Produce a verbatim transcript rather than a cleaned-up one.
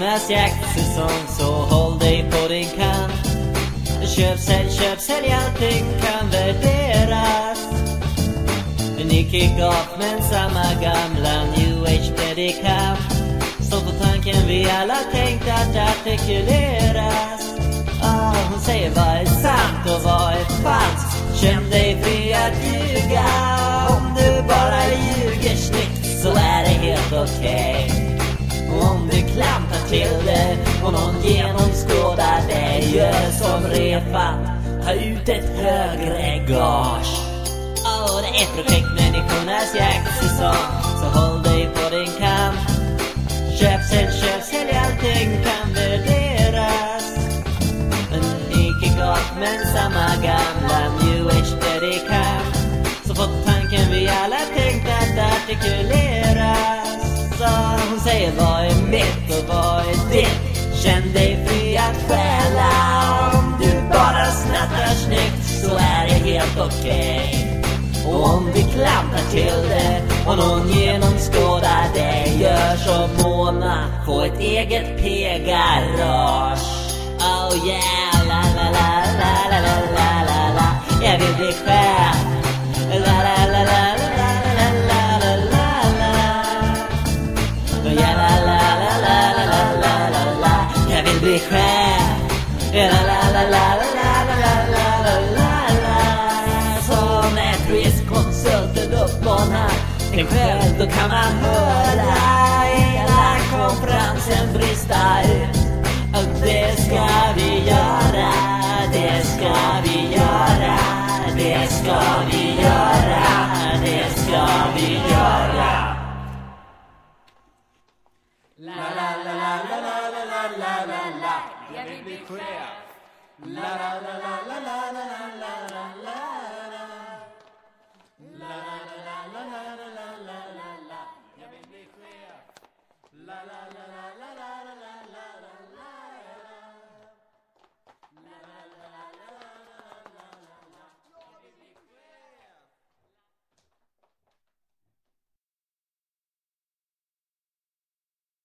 människornas jaktsäsong, så håll dig på din kant. Köp, sälj, köp, sälj, allting kan värderas. Nicky Goffman, samma gamla New Age predikant, som på tanken vi alla tänkt att artikuleras. Ah, hon säger vad är sant och vad är falskt. Känn dig fri att ljuga. Om du bara ljuger snyggt så är det helt okej. Och om du klantar till det och någon genomskådar det, gör som Refat, ta ut ett högre gage. Åh, det är projektmänniskornas jaktsäsong, så håll dig på din kamp. Köp, sälj, köp, sälj, allting kan värderas. Men Nicky Goffman, samma gamla New Age predikant, så fått tanken vi alla tänkt att artikuleras. Så hon säger vad är mitt och vad är ditt. Känn dig fri att stjäla. Om du bara snattar snyggt så är det helt okej. Och om vi klantar till det och någon genomskådar det, gör som Mona, få ett eget P-garage. Oh yeah, la la la la la la la la la. Jag vill bli chef. La la la la la la la la la la. Ja la la la la la la la la. Jag vill bli chef. La la la la la la la la la la. Som ett riskkonsulten uppmanar en kväll, då kan man höra hela konferensen brista ut. Och det ska vi göra, det ska vi göra, det ska vi göra, det ska vi göra. La la la la la la la la la la. Jag vill bli chef. La la la la la la la la la la. La la la la la la la la la. Jag vill bli chef. La la la la.